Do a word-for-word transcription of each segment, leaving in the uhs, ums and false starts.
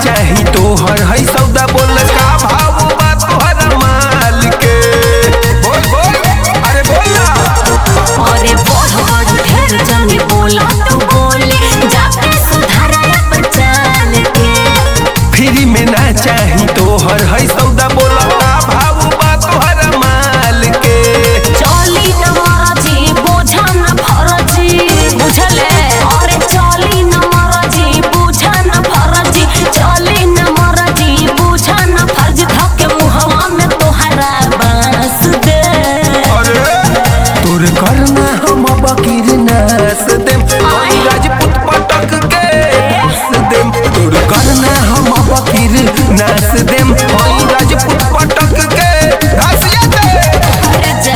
चाही तोहर है सौदा बोल का भाव बा तोहर माल के बोल बोल अरे बोल ना अरे बोल बोल ढेर जाने बोला तू बोले जाके सुधारा अपन चाल के फ्री में ना चाही तोहर है सौदा बोल का भाव बा तोहर माल के चली न महाराजी बोझा न फरजी बुझले अरे चली न महाराजी बोझा न फरजी चली न महाराजी बोझा न फरजी धके मुहवा में तोहरा बांस दे अरे तोर करना हम बकीर नास देम कोई राजपूत पटक के नास देम तोर करना हम बकीर नास देम कोई राजपूत पटक के घासिया दे अरे जा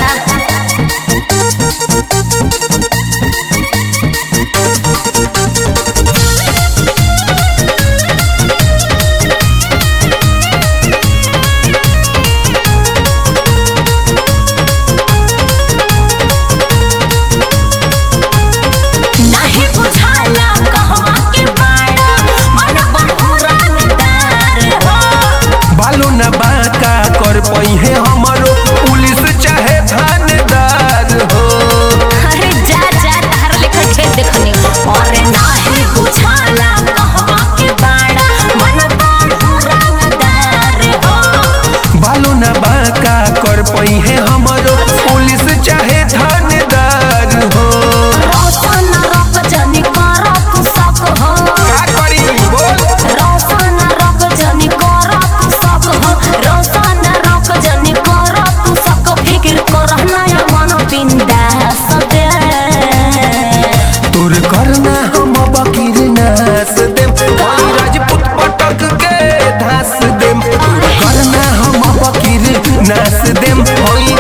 नहीं बुझाला कहवा के बाड़ा मन बहुरा नदार हो बालो न बाका कर पइहे हमरो पुलिस चाहे थानेदार हो अरे जा जा तार लेखा खेत देखनी अरे नहीं बुझाला कहवा के बाड़ा मन बहुरा नदार हो बालो न बाका कर पइहे हमरो पुलिस चाहे थानेदार हो रोशन रब जनी कर तू सब हो का करी बोल रोशन रब जनी कर तू सब हो रोशन रब जनी कर तू सब फिक्र करना या मन बिंदास दे तोर करना हम बकीर नास देम कोई राजपूत पटक के धास देम तोर करना हम बकीर नास देम कोई